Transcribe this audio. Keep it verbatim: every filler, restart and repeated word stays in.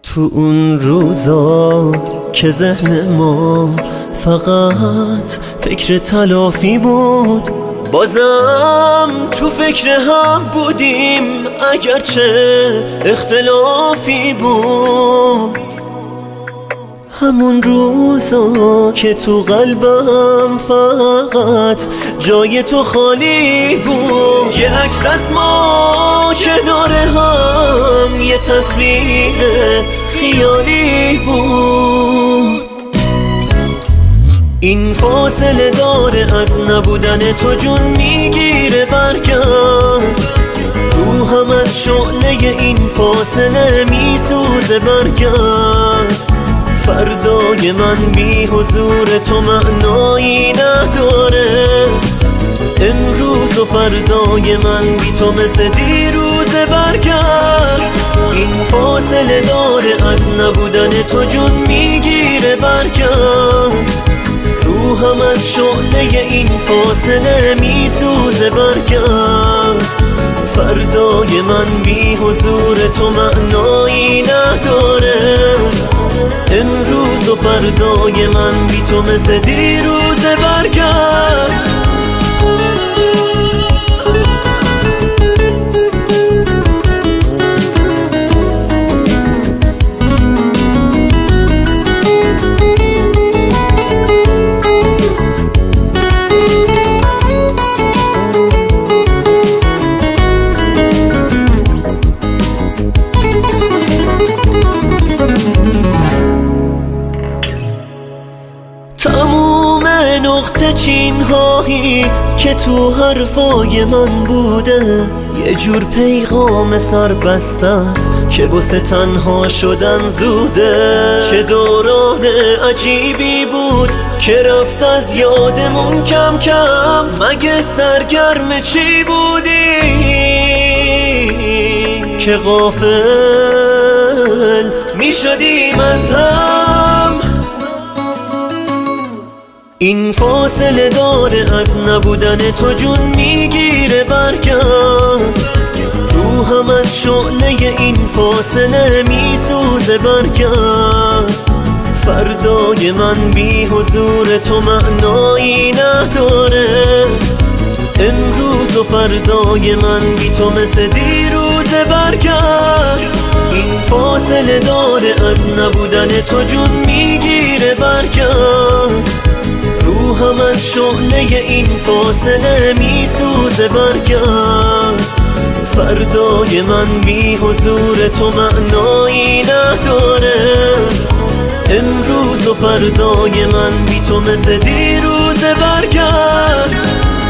تو اون روزا که ذهن ما فقط فکر تلافی بود، بازم تو فکر هم بودیم اگرچه اختلافی بود. همون روزا که تو قلبم فقط جای تو خالی بود، یه عکس از ما کنار هم، یه تصویر خیالی بود. این فاصله داره از نبودن تو جون میگیره برگرد، روحم از شعله این فاصله میسوزه برگرد. فردای من بی حضور تو معنایی نداره، امروز و فردای من بی تو مثل دیروز برگرد. این فاصله داره از نبودن تو جون میگیره برگرد، روحم از شعله این فاصله میسوزه برگرد. فردای من بی حضور تو معنایی نداره، امروز و فردای من بی تو مثل دیروز برگرد. تموم نقطه چین هایی که تو حرفای من بوده، یه جور پیغام سر بسته است که واسه تنها شدن زوده. چه دوران عجیبی بود که رفت از یادمون کم کم، مگه سرگرم چی بودی که غافل می شدیم از هم. این فاصله داره از نبودن تو جون میگیره برگرد، روحم از شعله این فاصله میسوزه برگرد. فردای من بی حضور تو معنایی نداره، امروز و فردای من بی تو مثل دیروز برگرد. این فاصله داره از نبودن تو جون میگیره برگرد، روحم از شعله این فاصله میسوزه برگرد. فردای من بی حضور تو معنایی نداره، امروز و فردای من بی تو مثل دیروز برگرد.